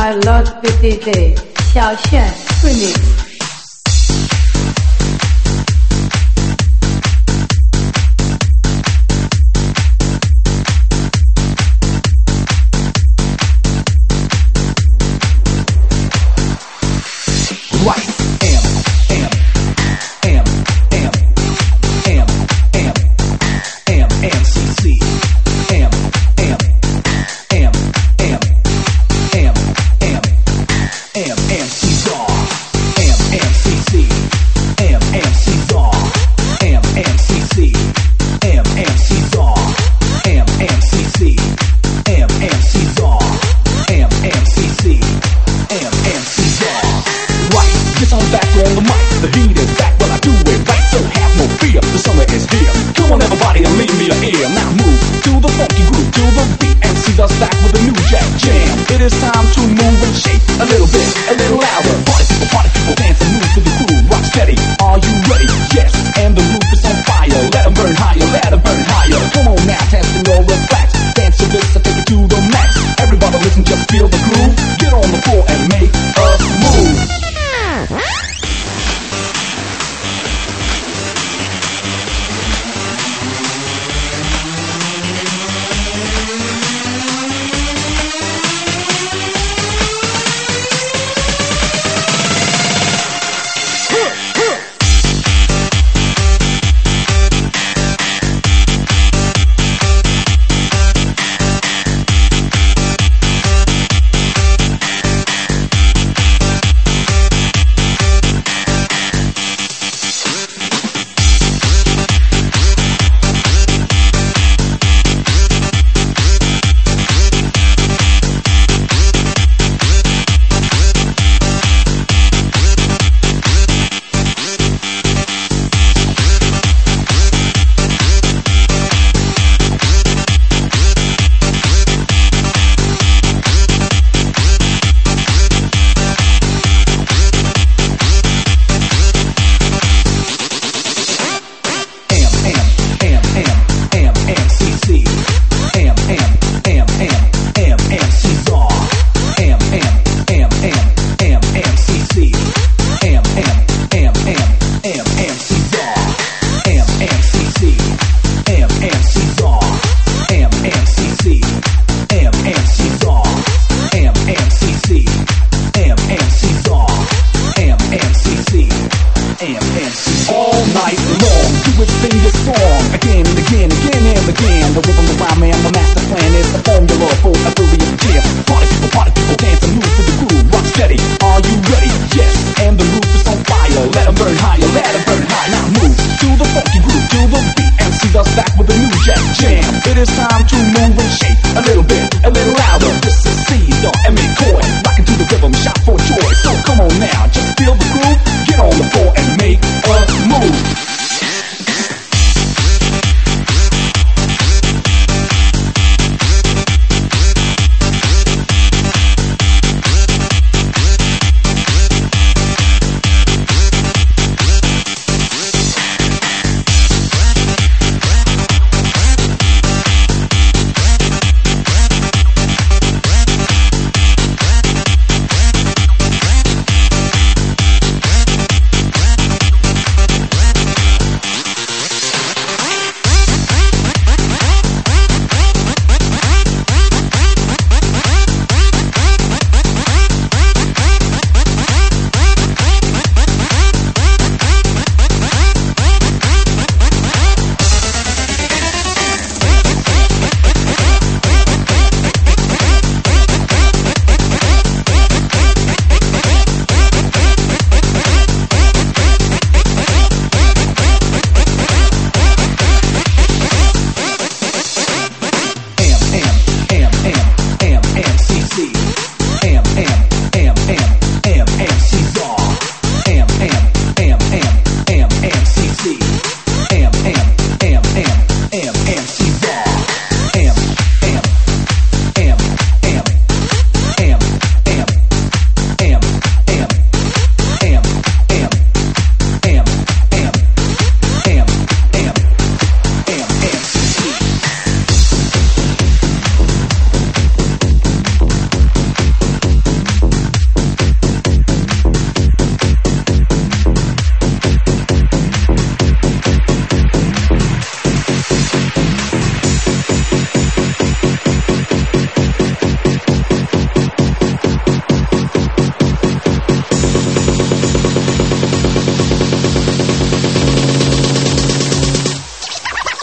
My Lord BDD 小炫 Remix。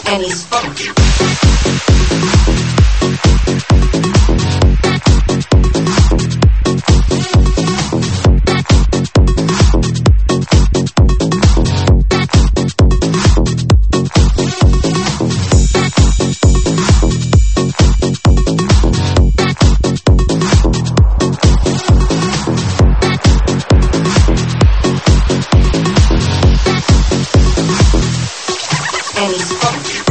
and he's funky. And he's funky.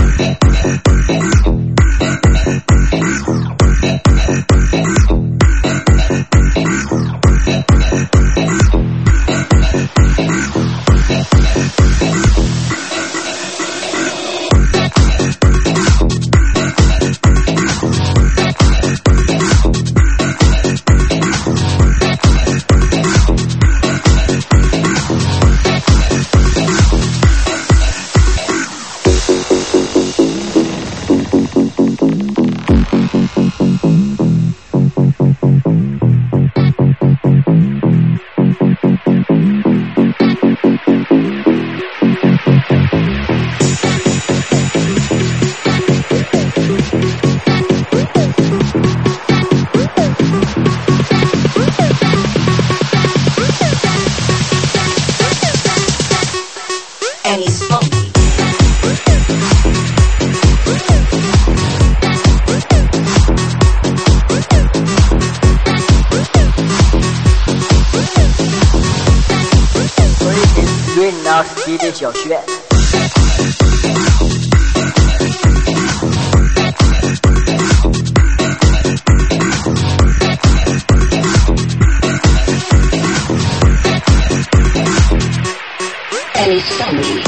And he's funky. 所以是约你那 DJ 小轩。 And he's funky.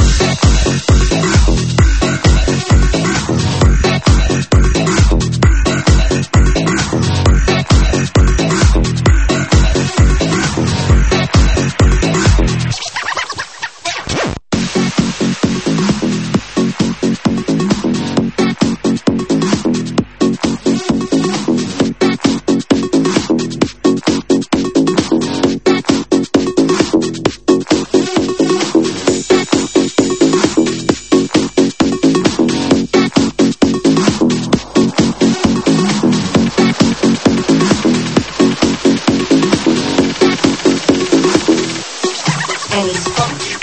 And he's funky.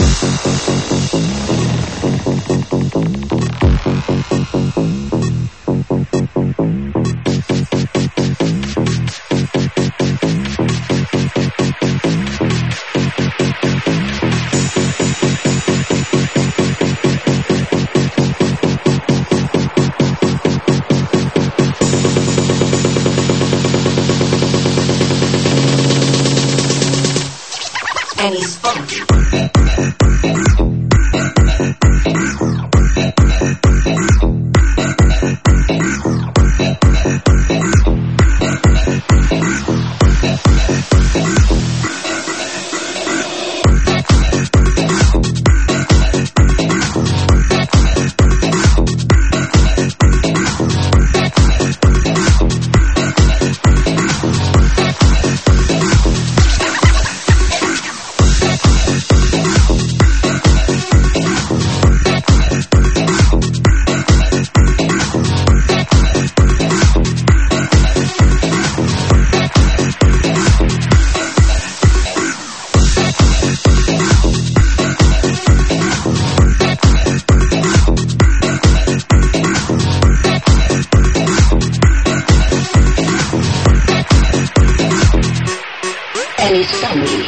And he's funky. And he's funky.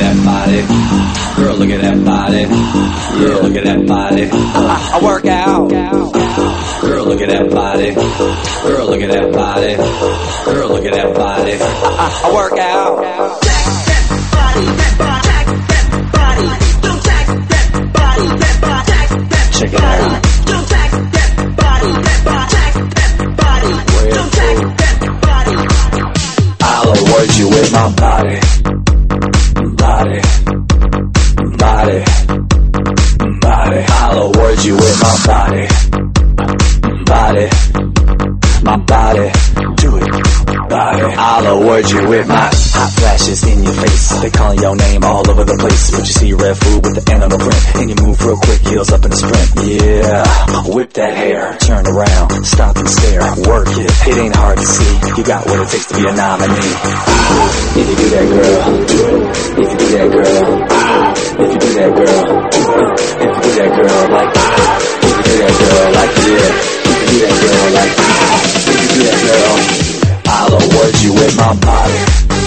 that body. Girl, look at that body. Girl, look at that body. I work out. Girl, look at that body. Girl, look at that body. Girl, look at that body. I work out. Jack that body, that body, jack that body. Don't jack that body, that body, jack that Check it body. out. Don't jack that body, that body, jack that body. Don't jack that body. I'll award you with my body. Body. Body. Body. I'll award you with my body. Body. My body. Do it. Body. I'll award you with my hot flashes in your face. They calling your name all over the place. But you see red food with the animal print, and you move real quick, heels up in a sprint. Yeah, whip that hair, turn around, stop and stare, work it. It ain't hard to see. You got what it takes to be a nominee. If you do that, girl, do it. If you do that, girl, if you do that, girl, do it. If you do that, girl, like, if you do that, girl, like, yeah. If you do that, girl, like, if you do that, girl, I'll award you with my body.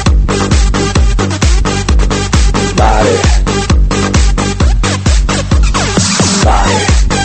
Body. Body.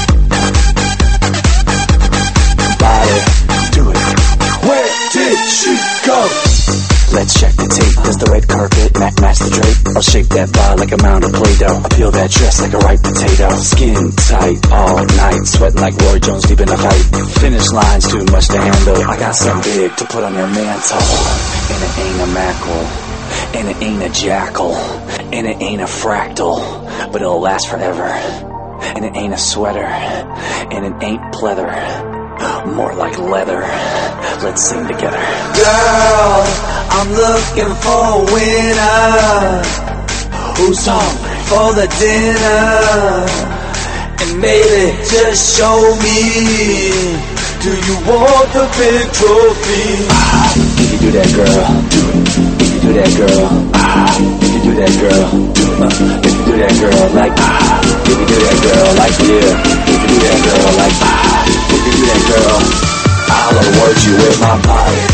Body. Do it. Where did she go? Let's check the tape. Does the red carpet match the drape? I'll shape that bar like a mound of Play-Doh. I peel that dress like a ripe potato. Skin tight all night, sweating like Roy Jones deep in a fight. Finish line's too much to handle. I got something big to put on your mantle. And it ain't a mackerel, and it ain't a jackal, and it ain't a fractal, but it'll last forever. And it ain't a sweater, and it ain't pleather, more like leather. Let's sing together. Girl, I'm looking for a winner who's home for the dinner. And maybe just show me, do you want the big trophy? If you do that, girl, do it. If you do that, girl, if you do that, girl, do it. If you do that, girl, like, if you do that, girl, like, yeah. If you do that, girl, like, if you do that, girl, I'll award you with my body.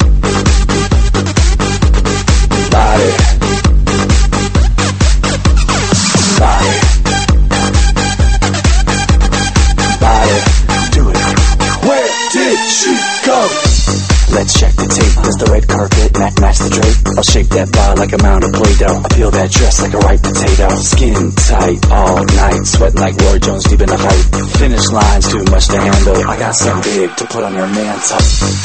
Body. Body. Body. Do it. Where did she go? Let's check the tape. Does the red carpet match the drape? I'll shake that bar like a mound of Play-Doh. I peel that dress like a ripe potato. Skin tight all night, sweating like Roy Jones deep in a fight. Finish line's too much to handle. I got something big to put on your mantle.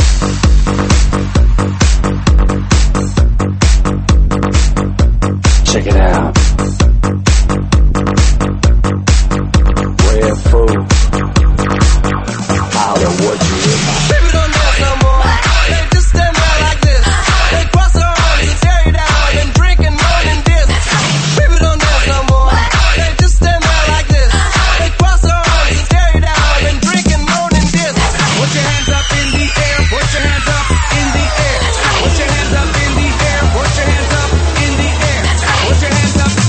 Check it out. Red food. I'll award you with my People don't dance no more. They just stand there like this. They cross their arms and tear you down and drink and moan and diss. People don't dance no more. They just stand there like this. They cross their arms and tear you down and drink and moan and diss. Put your hands up in the air. Put your hands up in the air. Put your hands up in the air. Put your hands up in the air. Put your hands up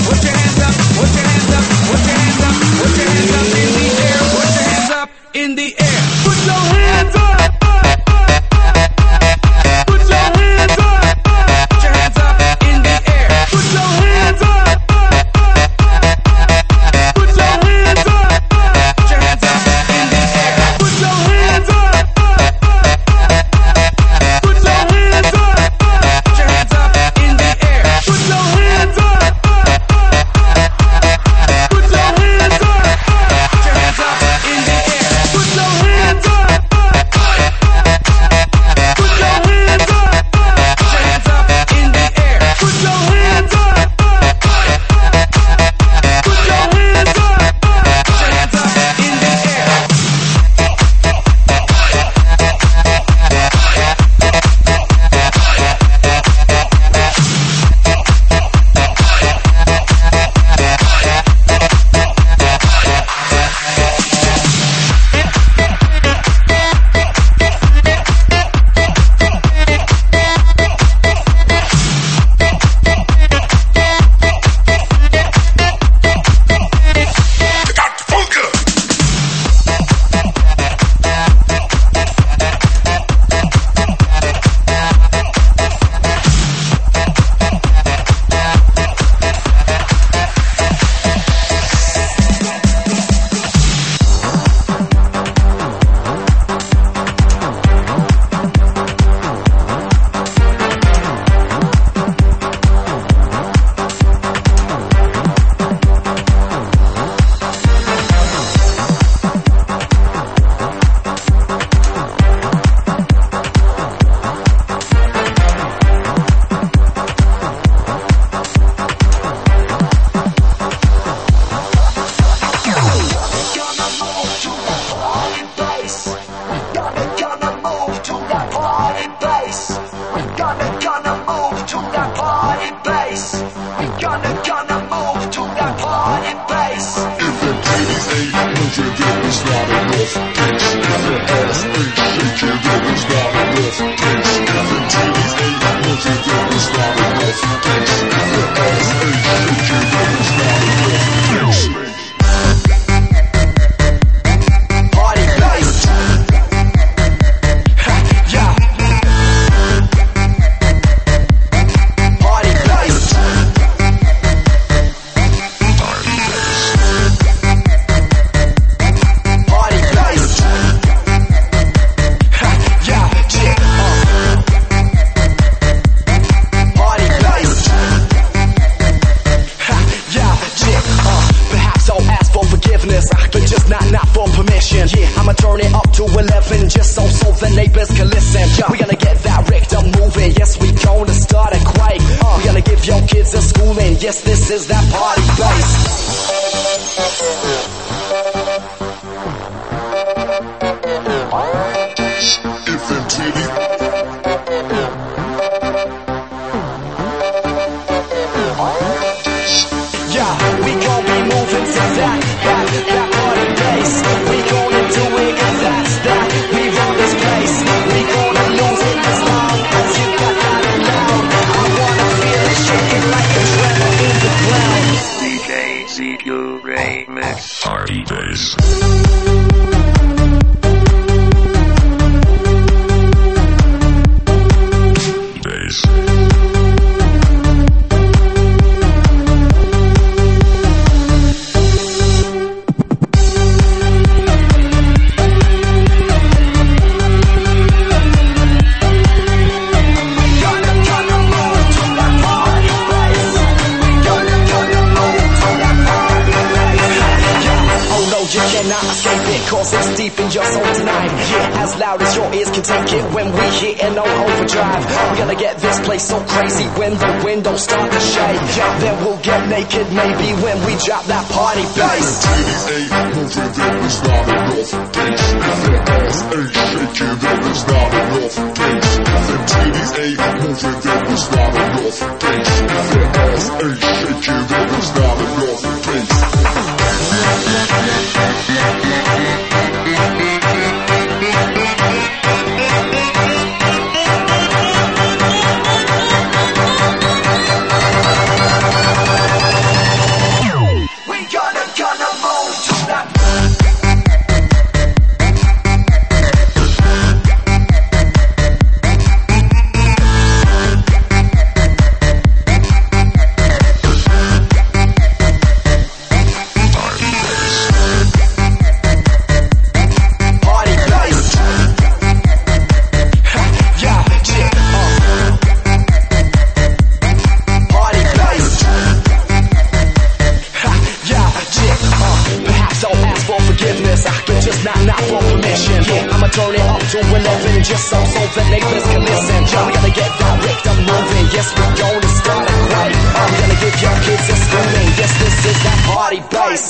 gonna move to that party place. If the ladies ain't moving, then it's not enough bass. If your ass ain't shaking, then it's not enough bass. If the ladies ain't moving, then it's not enough bass. If your ass ain't shaking, then it's not enough bass. Party place. Yeah. Party place. Party place. Yeah, yeah. Party place. Yeah, yeah. Perhaps I'll ask for forgiveness, but just not for permission. Yeah, I'ma turn it up to 11 just so the neighbors can listen. Yeah, we gonna get that Richter moving. Yes, we gonna start a quake. We gonna give your kids a schooling. Yes, this is that party place. If them titties yeah, we gon' be moving to that party place. We gonna do it and that's that. We run this place. We gonna lose it as long as you got that loud. I wanna feel it shaking like a tremor in the ground. DJ CQ Remix Party Bass. Cause it's deep in your soul tonight. Yeah, as loud as your ears can take it when we hit and on overdrive. We're gonna get this place so crazy when the windows start to shake. Yeah, then we'll get naked maybe when we drop that party bass. Titties ain't moving, then it's not enough bass. If your ass ain't shaking, then it's not enough bass. If your titties ain't moving, then it's not enough bass. If your ass ain't shaking, then it's not enough bass. Just so the neighbors can listen. Yeah, we gotta get that Richter moving. Yes, we gonna start a quake. We gonna give your kids a schooling. Yes, this is that party bass.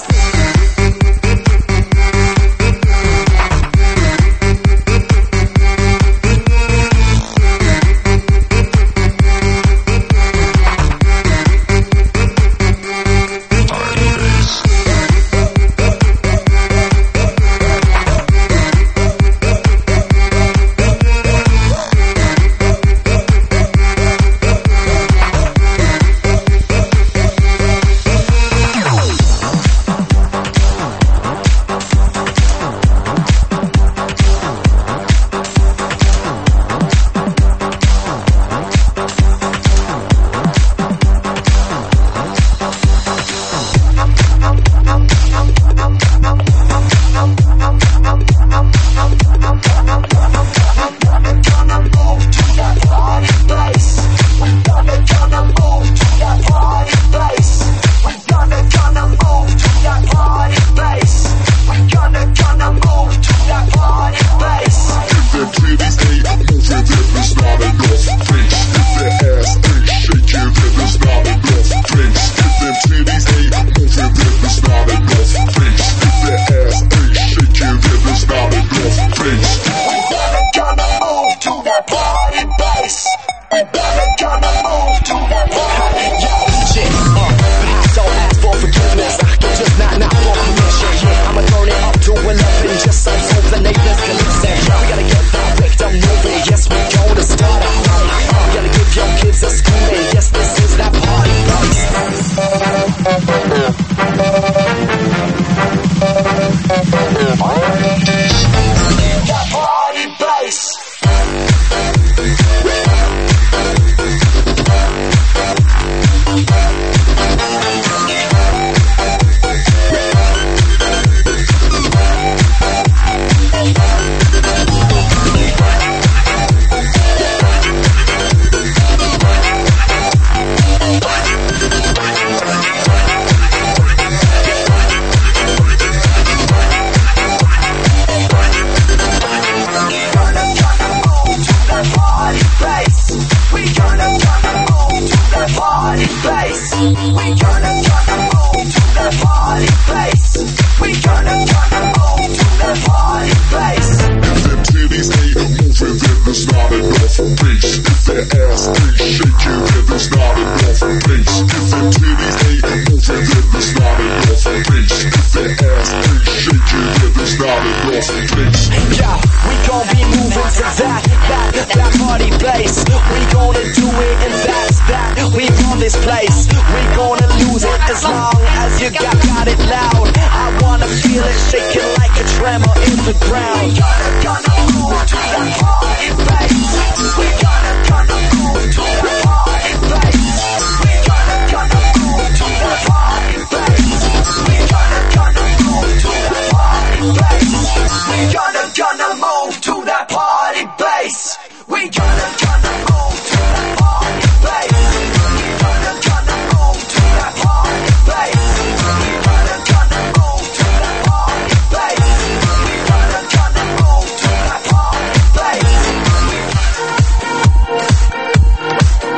gonna move to that party place. We gonna move to that party place. If them titties ain't moving, then there's not enough bass. If that ass ain't shaking, then there's not enough bass. If them titties ain't moving, then there's not enough bass. If that ass ain't shaking, then there's not enough bass. Yeah, we gon' be moving to that party place. We gonna do it and that's that. We run this place. We gonna lose it as long as you got it loud. I wanna feel it shaking like a tremor in the ground. We gonna move to that party place. We gonna move to that party place. We gonna move to that party place. We gonna move to that party place. We gonna move to that party place. We gonna move to that party place. We gonna move to that party place. We gonna move to that party place. We gonna move to that party place.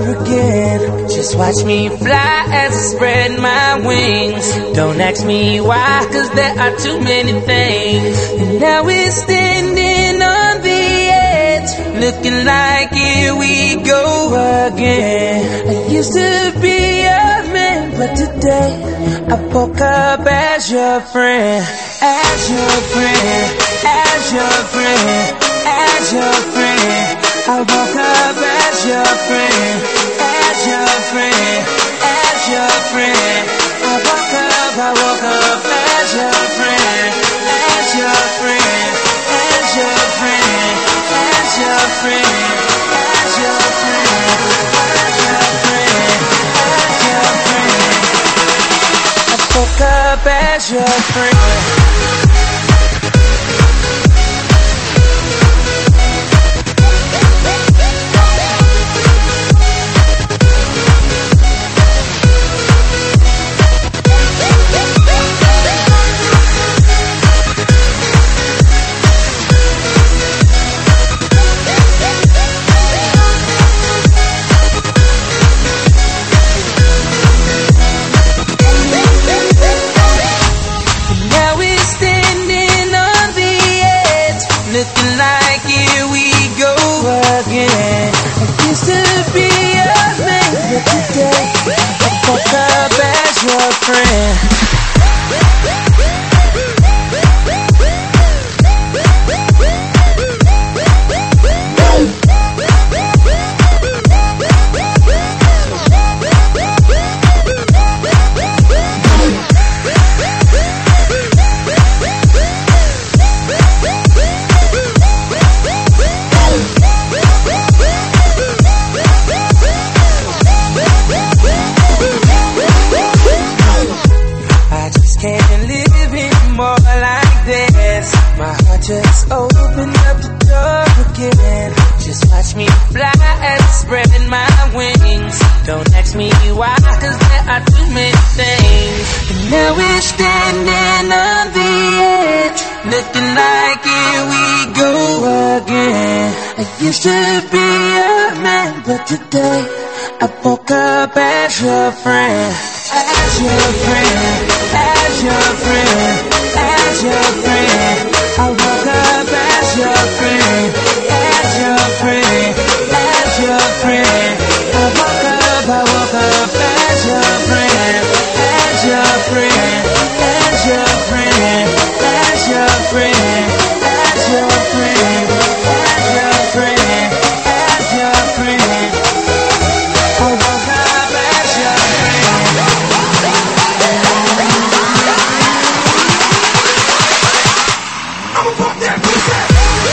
again. Just watch me fly as I spread my wings. Don't ask me why, cause there are too many things. And now we're standing on the edge, looking like here we go again. I used to be a man, but today I woke up as your friend. As your friend, as your friend, as your friend. I woke up as your friend, as your friend, as your friend. I woke up as your friend, as your friend, as your friend, as your friend, as your friend, as your friend, as your friend. I woke up as your friend. Looking like here we go again. I used to be a man, but today I woke up as your friend. Just open up the door again. Just watch me fly as I spread my wings. Don't ask me why, cause there are too many things. And now we're standing on the edge, looking like here we go again. I used to be a man, but today I woke up as your friend. As your friend, as your friend, as your friend. I woke up as your friend, as your friend, as your friend. I woke up as your friend, as your friend, as your friend, as your friend, as your friend, as your friend, as your friend. I woke up as your I'ma pump that pussy.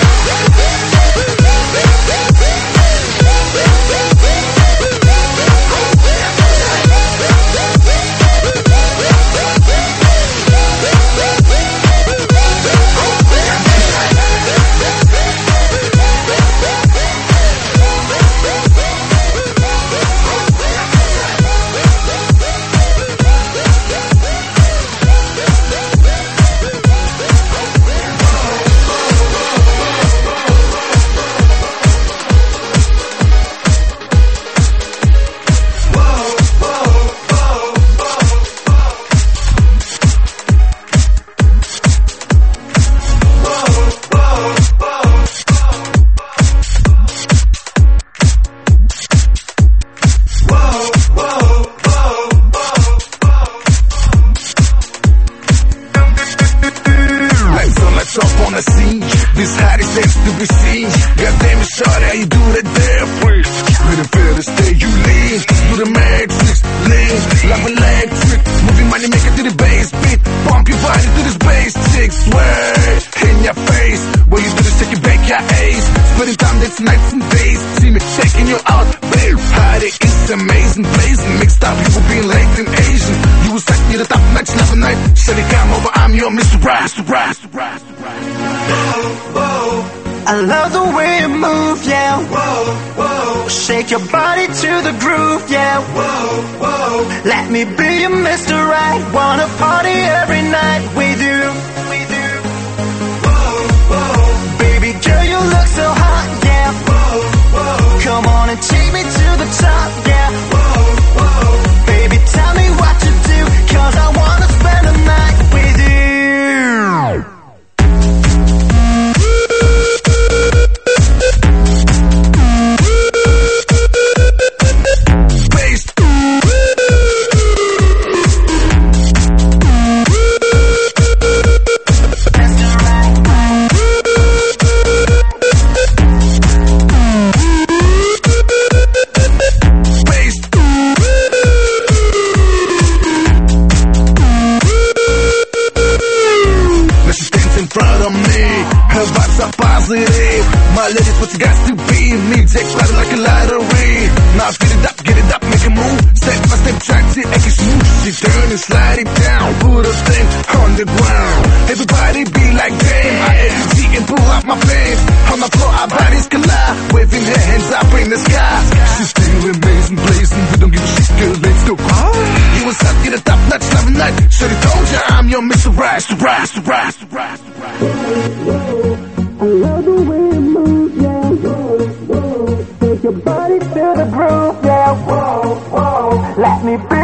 I love the way you move, yeah. Whoa, whoa. Shake your body to the groove, yeah. Whoa, whoa. Let me be your Mr. Right. Wanna party every night with you. Whoa, whoa. Baby girl, you look so hot, yeah. Whoa, whoa. Come on and take me to the the top, yeah. Whoa, whoa. Baby, tell me what to do, 'cause I wanna spend the night with you. My ladies, what you got to be? Me, take flight like a lottery. Now get it up, make a move. Step by step, track to make it smooth. She turn and slide it down, put a thing on the ground. Everybody be like, damn, my energy and pull out my pants. On the floor, our bodies collide, waving her hands up in the sky. She's still amazing, blazing, we don't give a shit, girl, let's go. You was up, get a top notch, love night. Should have told ya I'm your Mr. Rise, to rise, to rise, to rise, to rise. I love the way you move, yeah. Whoa, whoa. Take your body to the groove, yeah. Whoa, whoa. Let me be